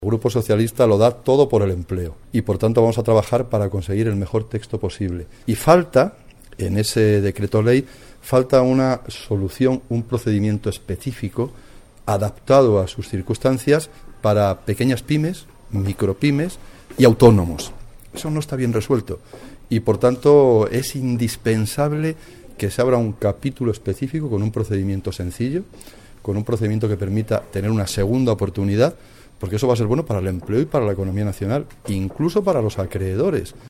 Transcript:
El Grupo Socialista lo da todo por el empleo y por tanto vamos a trabajar para conseguir el mejor texto posible. Y falta, en ese decreto ley, falta una solución, un procedimiento específico adaptado a sus circunstancias para pequeñas pymes, micropymes y autónomos. Eso no está bien resuelto y por tanto es indispensable que se abra un capítulo específico con un procedimiento sencillo, con un procedimiento que permita tener una segunda oportunidad, porque eso va a ser bueno para el empleo y para la economía nacional, incluso para los acreedores.